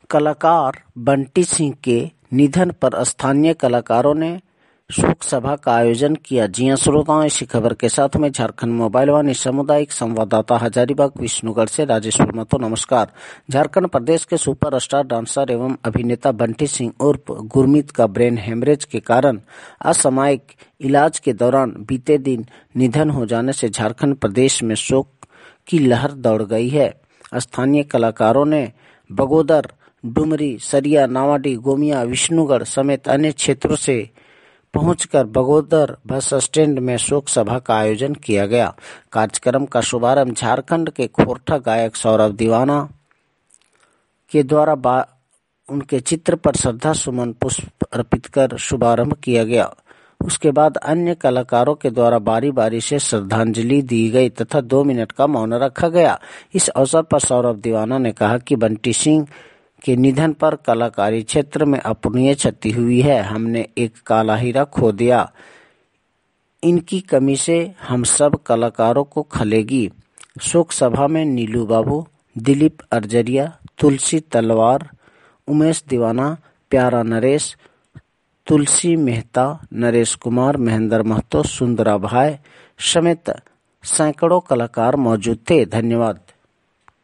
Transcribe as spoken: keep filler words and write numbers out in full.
कलाकार बंटी सिंह के निधन पर स्थानीय कलाकारों ने शोक सभा का आयोजन किया। जी हां श्रोताओं, इसी खबर के साथ में झारखंड मोबाइल वाणी सामुदायिक संवाददाता हजारीबाग विष्णुगढ़ से राजेश्वर महतो। नमस्कार। झारखंड प्रदेश के सुपरस्टार डांसर एवं अभिनेता बंटी सिंह उर्फ गुरमीत का ब्रेन हेमरेज के कारण असामयिक इलाज के दौरान बीते दिन निधन हो जाने से झारखंड प्रदेश में शोक की लहर दौड़ गई है। स्थानीय कलाकारों ने बगोदर, डुमरी, सरिया, नावाडीह, गोमिया, विष्णुगढ़ समेत अन्य क्षेत्रों से पहुंचकर बगोदर बस स्टैंड में शोक सभा का आयोजन किया गया। कार्यक्रम का शुभारंभ झारखंड के खोरठा गायक सौरभ दीवाना के द्वारा उनके चित्र पर श्रद्धा सुमन पुष्प अर्पित कर शुभारंभ किया गया। उसके बाद अन्य कलाकारों के द्वारा बारी बारी से श्रद्धांजलि दी गई तथा दो मिनट का मौन रखा गया। इस अवसर पर सौरभ दीवाना ने कहा कि बंटी सिंह के निधन पर कलाकारी क्षेत्र में अपूरणीय क्षति हुई है। हमने एक काला हीरा खो दिया। इनकी कमी से हम सब कलाकारों को खलेगी। शोक सभा में नीलू बाबू, दिलीप अर्जरिया, तुलसी तलवार, उमेश दीवाना, प्यारा नरेश, तुलसी मेहता, नरेश कुमार, महेंद्र महतो, सुंदरा भाई समेत सैकड़ों कलाकार मौजूद थे। धन्यवाद।